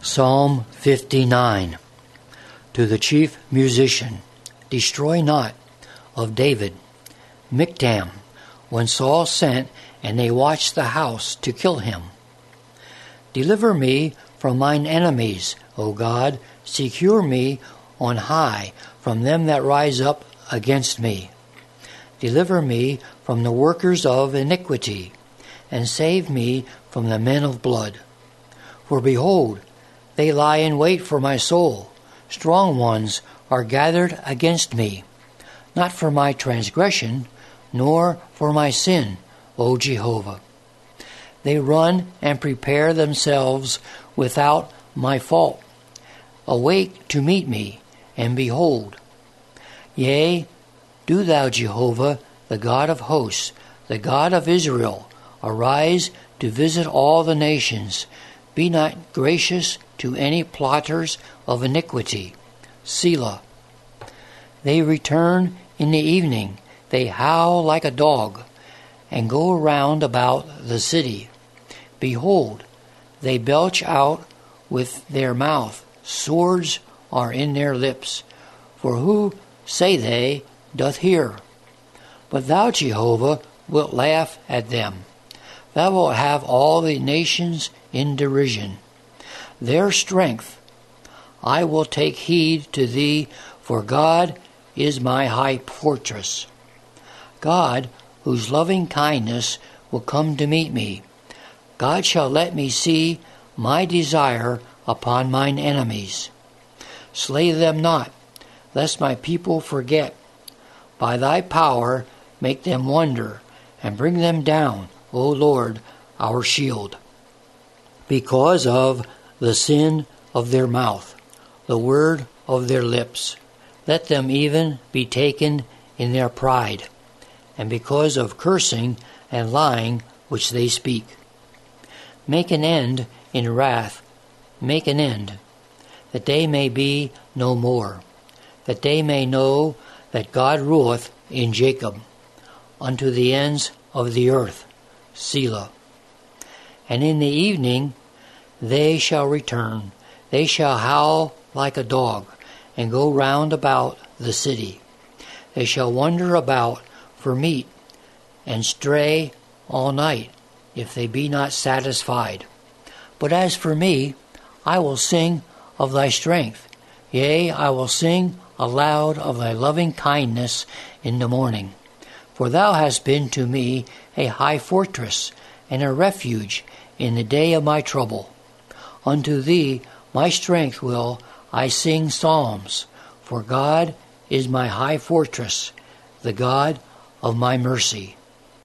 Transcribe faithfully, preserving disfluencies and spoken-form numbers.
Psalm fifty-nine. To the chief musician, destroy not, of David. Michtam, when Saul sent, and they watched the house to kill him. Deliver me from mine enemies, O God, secure me on high from them that rise up against me. Deliver me from the workers of iniquity, and save me from the men of blood. For behold, they lie in wait for my soul. Strong ones are gathered against me, not for my transgression, nor for my sin, O Jehovah. They run and prepare themselves without my fault. Awake to meet me, and behold. Yea, do thou, Jehovah, the God of hosts, the God of Israel, arise to visit all the nations. Be not gracious to any plotters of iniquity. Selah. They return in the evening. They howl like a dog, and go around about the city. Behold, they belch out with their mouth. Swords are in their lips. For who, say they, doth hear? But thou, Jehovah, wilt laugh at them. Thou wilt have all the nations in derision. Their strength, I will take heed to thee, for God is my high fortress. God, whose loving kindness will come to meet me. God shall let me see my desire upon mine enemies. Slay them not, lest my people forget. By thy power make them wonder, and bring them down, O Lord, our shield. Because of the sin of their mouth, the word of their lips, let them even be taken in their pride, and because of cursing and lying which they speak. Make an end in wrath, make an end, that they may be no more, that they may know that God ruleth in Jacob, unto the ends of the earth. Selah. And in the evening they shall return, they shall howl like a dog, and go round about the city. They shall wander about for meat, and stray all night, if they be not satisfied. But as for me, I will sing of thy strength. Yea, I will sing aloud of thy loving kindness in the morning. For thou hast been to me a high fortress, and a refuge in the day of my trouble. Unto thee, my strength, will I sing psalms, for God is my high fortress, the God of my mercy.